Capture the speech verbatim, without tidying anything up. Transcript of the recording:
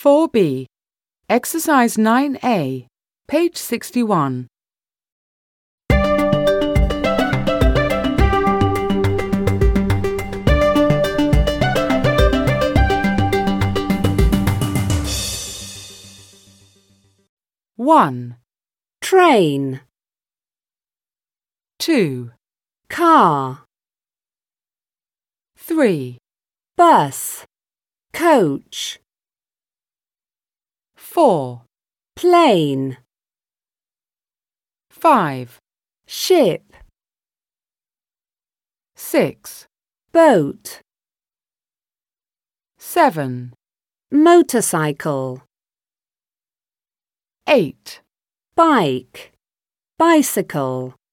four B. Exercise nine A, page sixty-one. one. Train. two. Car. three. Bus. Coach. four. Plane. five. Ship. six. Boat. seven. Motorcycle. eight. Bike. Bicycle.